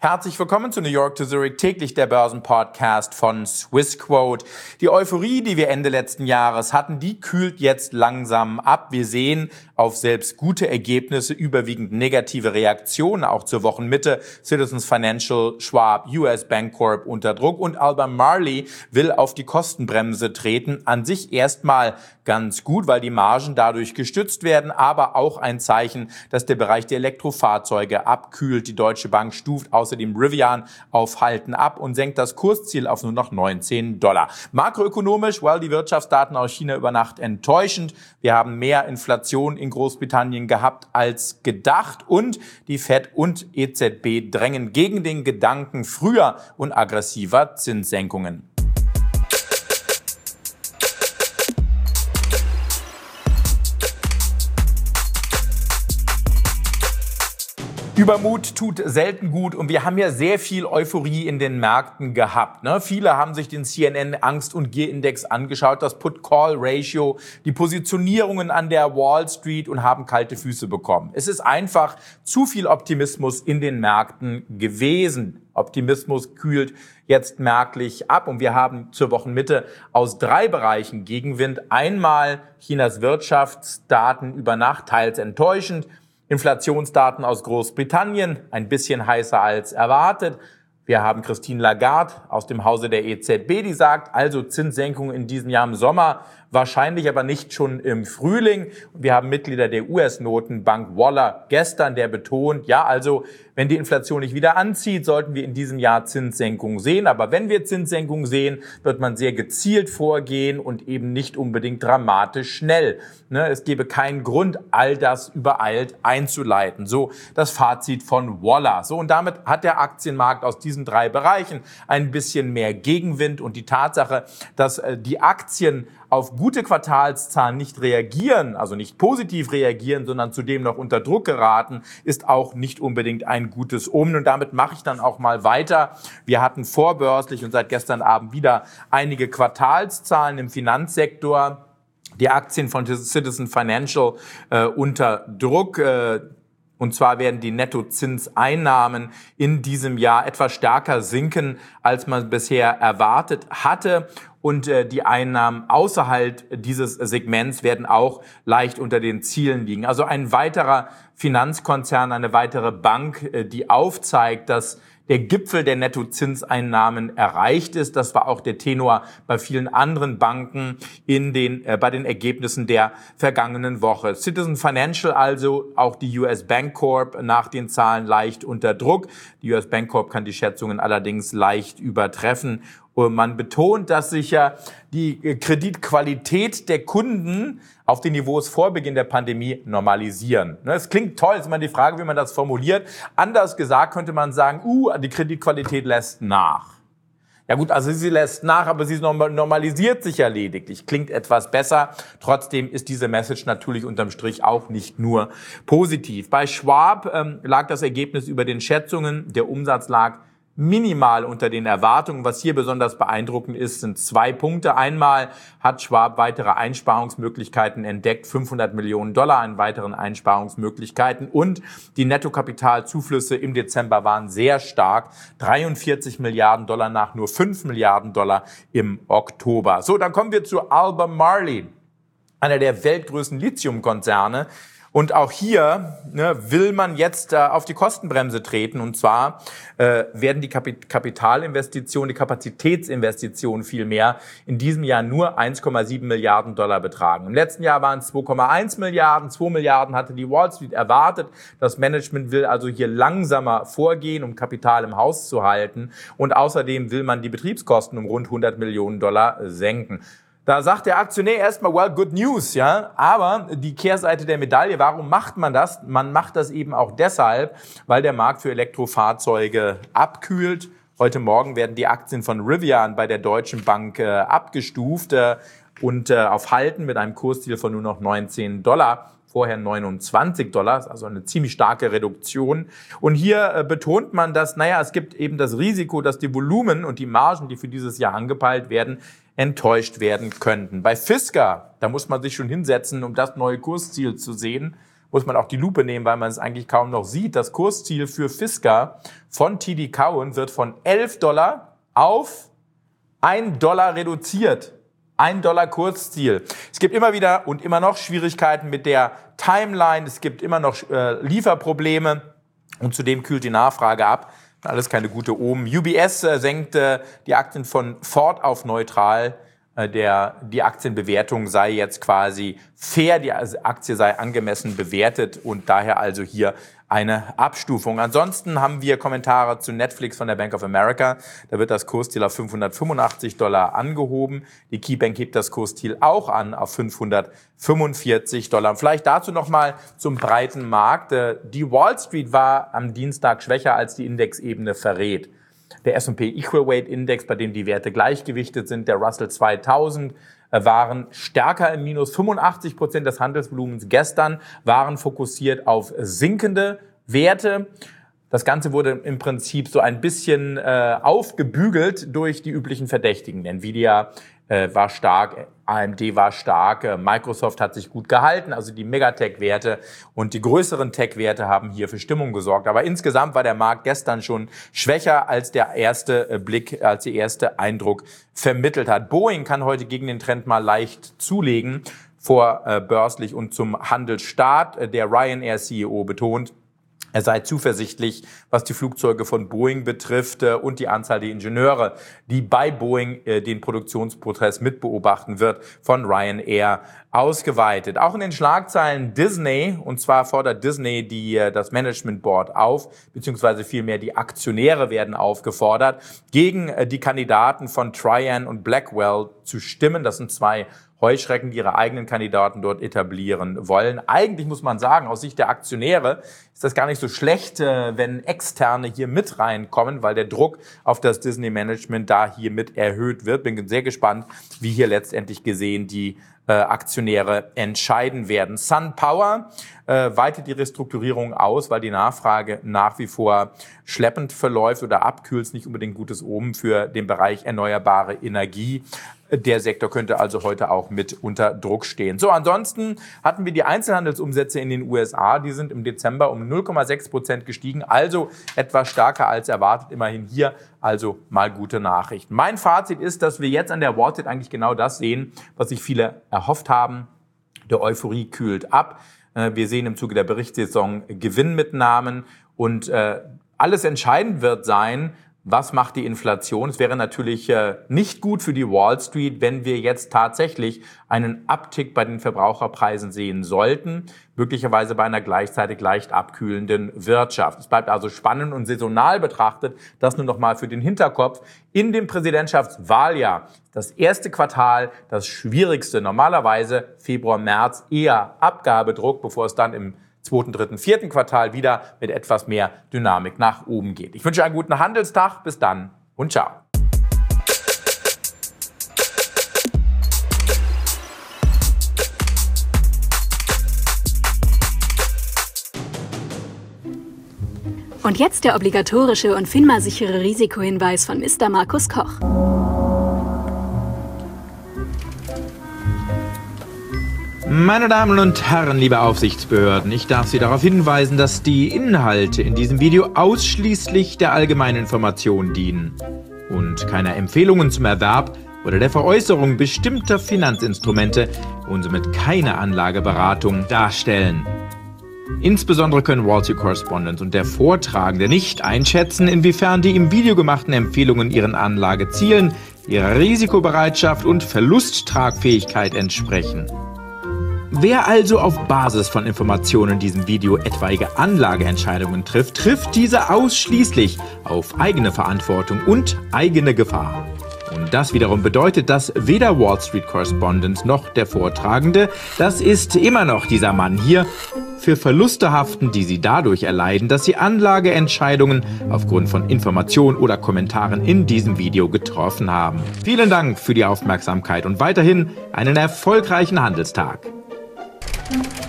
Herzlich willkommen zu New York to Zurich, täglich der Börsenpodcast von Swissquote. Die Euphorie, die wir Ende letzten Jahres hatten, die kühlt jetzt langsam ab. Wir sehen auf selbst gute Ergebnisse überwiegend negative Reaktionen, auch zur Wochenmitte. Citizens Financial, Schwab, US Bancorp unter Druck und Albemarle will auf die Kostenbremse treten. An sich erstmal ganz gut, weil die Margen dadurch gestützt werden, aber auch ein Zeichen, dass der Bereich der Elektrofahrzeuge abkühlt. Die Deutsche Bank stuft außerdem Rivian auf Halten ab und senkt das Kursziel auf nur noch $19. Makroökonomisch, die Wirtschaftsdaten aus China über Nacht enttäuschend. Wir haben mehr Inflation in Großbritannien gehabt als gedacht und die Fed und EZB drängen gegen den Gedanken früher und aggressiver Zinssenkungen. Übermut tut selten gut und wir haben ja sehr viel Euphorie in den Märkten gehabt. Viele haben sich den CNN-Angst- und Gierindex angeschaut, das Put-Call-Ratio, die Positionierungen an der Wall Street und haben kalte Füße bekommen. Es ist einfach zu viel Optimismus in den Märkten gewesen. Optimismus kühlt jetzt merklich ab und wir haben zur Wochenmitte aus 3 Bereichen Gegenwind. Einmal Chinas Wirtschaftsdaten über Nacht, teils enttäuschend. Inflationsdaten aus Großbritannien, ein bisschen heißer als erwartet. Wir haben Christine Lagarde aus dem Hause der EZB, die sagt, also Zinssenkungen in diesem Jahr im Sommer, wahrscheinlich aber nicht schon im Frühling. Wir haben Mitglieder der US-Notenbank Waller gestern, der betont, ja, also wenn die Inflation nicht wieder anzieht, sollten wir in diesem Jahr Zinssenkungen sehen. Aber wenn wir Zinssenkungen sehen, wird man sehr gezielt vorgehen und eben nicht unbedingt dramatisch schnell. Es gäbe keinen Grund, all das übereilt einzuleiten. So das Fazit von Waller. So, und damit hat der Aktienmarkt aus diesen 3 Bereichen ein bisschen mehr Gegenwind und die Tatsache, dass die Aktien auf gute Quartalszahlen nicht reagieren, also nicht positiv reagieren, sondern zudem noch unter Druck geraten, ist auch nicht unbedingt ein gutes Omen. Und damit mache ich dann auch mal weiter. Wir hatten vorbörslich und seit gestern Abend wieder einige Quartalszahlen im Finanzsektor. Die Aktien von Citizens Financial unter Druck. Und zwar werden die Nettozinseinnahmen in diesem Jahr etwas stärker sinken, als man bisher erwartet hatte. Und die Einnahmen außerhalb dieses Segments werden auch leicht unter den Zielen liegen. Also ein weiterer Finanzkonzern, eine weitere Bank, die aufzeigt, dass der Gipfel der Nettozinseinnahmen erreicht ist. Das war auch der Tenor bei vielen anderen Banken bei den Ergebnissen der vergangenen Woche. Citizens Financial, also auch die US Bancorp, nach den Zahlen leicht unter Druck. Die US Bancorp kann die Schätzungen allerdings leicht übertreffen. Und man betont, dass sich ja die Kreditqualität der Kunden auf den Niveaus vor Beginn der Pandemie normalisieren. Es klingt toll, ist immer die Frage, wie man das formuliert. Anders gesagt könnte man sagen, die Kreditqualität lässt nach. Ja gut, also sie lässt nach, aber sie normalisiert sich ja lediglich. Klingt etwas besser. Trotzdem ist diese Message natürlich unterm Strich auch nicht nur positiv. Bei Schwab lag das Ergebnis über den Schätzungen. Der Umsatz lag minimal unter den Erwartungen. Was hier besonders beeindruckend ist, sind 2 Punkte. Einmal hat Schwab weitere Einsparungsmöglichkeiten entdeckt, $500 Millionen an weiteren Einsparungsmöglichkeiten. Und die Nettokapitalzuflüsse im Dezember waren sehr stark, $43 Milliarden nach nur $5 Milliarden im Oktober. So, dann kommen wir zu Albemarle, einer der weltgrößten Lithiumkonzerne. Und auch hier will man jetzt auf die Kostenbremse treten. Und zwar werden die Kapitalinvestitionen, die Kapazitätsinvestitionen vielmehr in diesem Jahr nur $1,7 Milliarden betragen. Im letzten Jahr waren es 2,1 Milliarden. 2 Milliarden hatte die Wall Street erwartet. Das Management will also hier langsamer vorgehen, um Kapital im Haus zu halten. Und außerdem will man die Betriebskosten um rund $100 Millionen senken. Da sagt der Aktionär erstmal, good news, ja. Aber die Kehrseite der Medaille, warum macht man das? Man macht das eben auch deshalb, weil der Markt für Elektrofahrzeuge abkühlt. Heute Morgen werden die Aktien von Rivian bei der Deutschen Bank abgestuft und auf Halten mit einem Kursziel von nur noch $19. Vorher $29, also eine ziemlich starke Reduktion. Und hier betont man, dass, es gibt eben das Risiko, dass die Volumen und die Margen, die für dieses Jahr angepeilt werden, enttäuscht werden könnten. Bei Fisker, da muss man sich schon hinsetzen, um das neue Kursziel zu sehen. muss man auch die Lupe nehmen, weil man es eigentlich kaum noch sieht. Das Kursziel für Fisker von TD Cowen wird von $11 auf $1 reduziert. $1 Kursziel. Es gibt immer wieder und immer noch Schwierigkeiten mit der Timeline. Es gibt immer noch Lieferprobleme und zudem kühlt die Nachfrage ab. Alles keine gute Omen. UBS senkte die Aktien von Ford auf neutral. Die Aktienbewertung sei jetzt quasi fair, die Aktie sei angemessen bewertet und daher also hier eine Abstufung. Ansonsten haben wir Kommentare zu Netflix von der Bank of America. Da wird das Kursziel auf $585 angehoben. Die KeyBank hebt das Kursziel auch an auf $545. Vielleicht dazu nochmal zum breiten Markt. Die Wall Street war am Dienstag schwächer, als die Indexebene verrät. Der S&P Equal Weight Index, bei dem die Werte gleichgewichtet sind, der Russell 2000, waren stärker im Minus. 85% des Handelsvolumens gestern waren fokussiert auf sinkende Werte. Das Ganze wurde im Prinzip so ein bisschen aufgebügelt durch die üblichen Verdächtigen. Nvidia war stark, AMD war stark, Microsoft hat sich gut gehalten, also die Megatech-Werte und die größeren Tech-Werte haben hier für Stimmung gesorgt. Aber insgesamt war der Markt gestern schon schwächer, als der erste Blick, als der erste Eindruck vermittelt hat. Boeing kann heute gegen den Trend mal leicht zulegen, vorbörslich und zum Handelsstart. Der Ryanair-CEO betont, er sei zuversichtlich, was die Flugzeuge von Boeing betrifft und die Anzahl der Ingenieure, die bei Boeing den Produktionsprozess mitbeobachten wird, von Ryanair ausgeweitet. Auch in den Schlagzeilen Disney, und zwar fordert Disney das Management Board auf, beziehungsweise vielmehr die Aktionäre werden aufgefordert, gegen die Kandidaten von Trian und Blackwell zu stimmen. Das sind zwei Heuschrecken, die ihre eigenen Kandidaten dort etablieren wollen. Eigentlich muss man sagen, aus Sicht der Aktionäre ist das gar nicht so schlecht, wenn Externe hier mit reinkommen, weil der Druck auf das Disney-Management da hier mit erhöht wird. Bin sehr gespannt, wie hier letztendlich gesehen die Aktionäre entscheiden werden. SunPower weitet die Restrukturierung aus, weil die Nachfrage nach wie vor schleppend verläuft oder abkühlt, ist nicht unbedingt gutes Omen für den Bereich erneuerbare Energie. Der Sektor könnte also heute auch mit unter Druck stehen. So, ansonsten hatten wir die Einzelhandelsumsätze in den USA. Die sind im Dezember um 0,6% gestiegen, also etwas stärker als erwartet. Immerhin hier also mal gute Nachrichten. Mein Fazit ist, dass wir jetzt an der Wall Street eigentlich genau das sehen, was sich viele erhofft haben. Der Euphorie kühlt ab. Wir sehen im Zuge der Berichtssaison Gewinnmitnahmen und alles entscheidend wird sein, was macht die Inflation? Es wäre natürlich nicht gut für die Wall Street, wenn wir jetzt tatsächlich einen Uptick bei den Verbraucherpreisen sehen sollten, möglicherweise bei einer gleichzeitig leicht abkühlenden Wirtschaft. Es bleibt also spannend und saisonal betrachtet, das nur noch mal für den Hinterkopf. In dem Präsidentschaftswahljahr, das erste Quartal, das schwierigste, normalerweise Februar, März eher Abgabedruck, bevor es dann im 2., 3., 4. Quartal wieder mit etwas mehr Dynamik nach oben geht. Ich wünsche einen guten Handelstag. Bis dann und ciao. Und jetzt der obligatorische und FINMA-sichere Risikohinweis von Mr. Markus Koch. Meine Damen und Herren, liebe Aufsichtsbehörden, ich darf Sie darauf hinweisen, dass die Inhalte in diesem Video ausschließlich der allgemeinen Information dienen und keiner Empfehlungen zum Erwerb oder der Veräußerung bestimmter Finanzinstrumente und somit keine Anlageberatung darstellen. Insbesondere können Wall Street Correspondent und der Vortragende nicht einschätzen, inwiefern die im Video gemachten Empfehlungen ihren Anlagezielen, ihrer Risikobereitschaft und Verlusttragfähigkeit entsprechen. Wer also auf Basis von Informationen in diesem Video etwaige Anlageentscheidungen trifft, trifft diese ausschließlich auf eigene Verantwortung und eigene Gefahr. Und das wiederum bedeutet, dass weder Wall Street Correspondent noch der Vortragende, das ist immer noch dieser Mann hier, für Verluste haften, die sie dadurch erleiden, dass sie Anlageentscheidungen aufgrund von Informationen oder Kommentaren in diesem Video getroffen haben. Vielen Dank für die Aufmerksamkeit und weiterhin einen erfolgreichen Handelstag.